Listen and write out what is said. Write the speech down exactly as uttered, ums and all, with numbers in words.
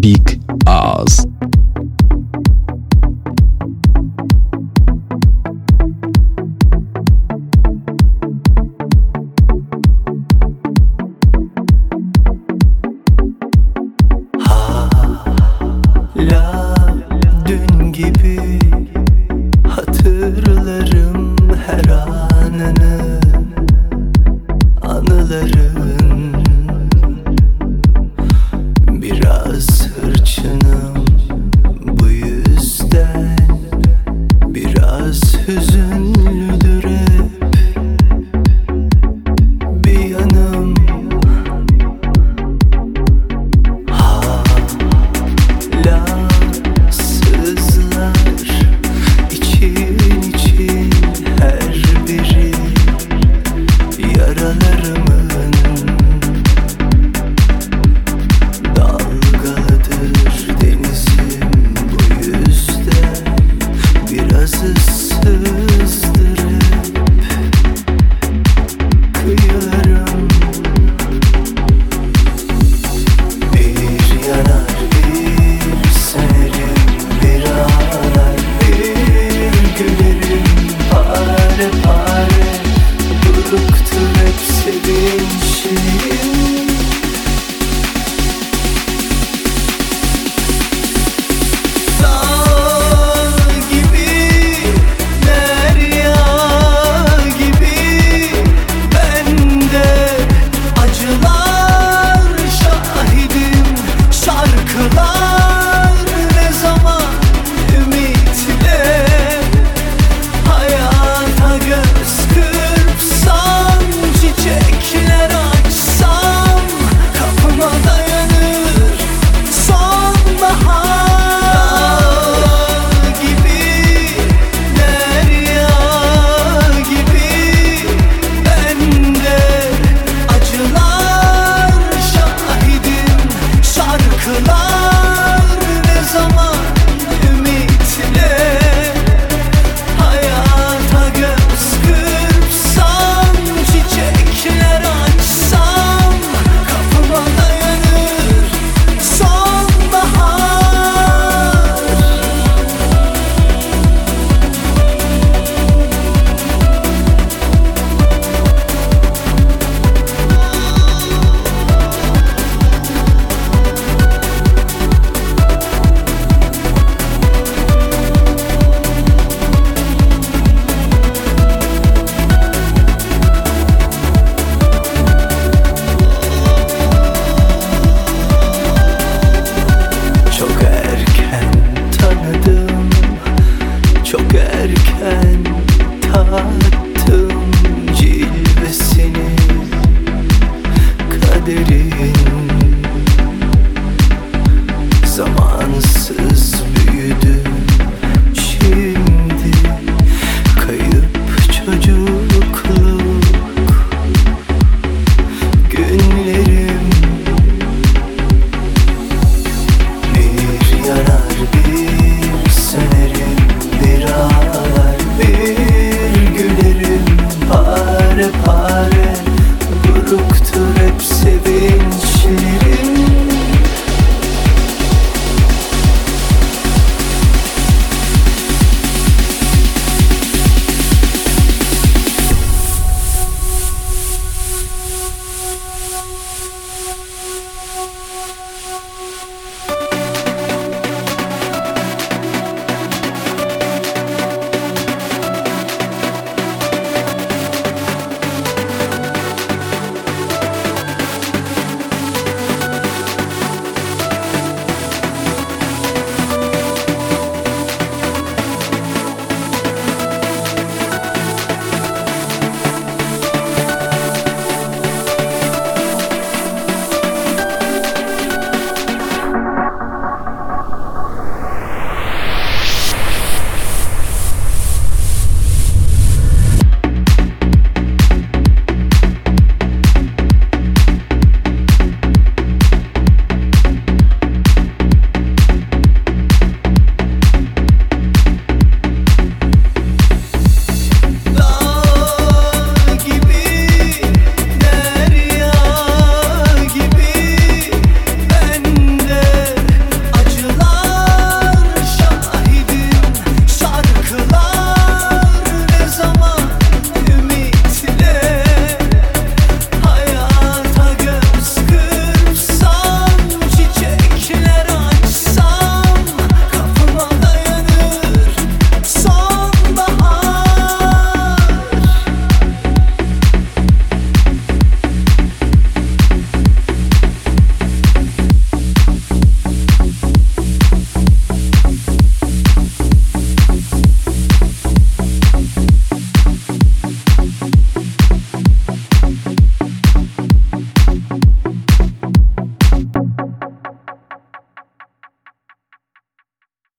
Big Oz. Hala dün gibi hatırlarım her anını, anıların. Biraz hırçınım bu yüzden, biraz hüzünlüdür hep bir yanım. Hala sızlar için için her biri yaralarımın. Dalgalıdır denizim bu yüzden, biraz ıssızdır hep kıyılarım. Bir yanar bir sönerim, bir ağlar bir gülerim. Pare pare buruktur hep sevinçlerim. Dağ gibi, derya gibi, ben de acılar şahidim. Şarkılar ne zaman ümitle, hayata göz kırpsam, çiçekler açsam, kapıma dayanır sonbahar. Dağ gibi, derya gibi, ben de acılar şahidim. Şarkılar ne zaman ümitle, hayata göz kırpsam, çiçekler açsam, kapıma dayanır sonbahar. Çok erken tanıdım, çok erken tattım cilvesini, kaderin. Zamansız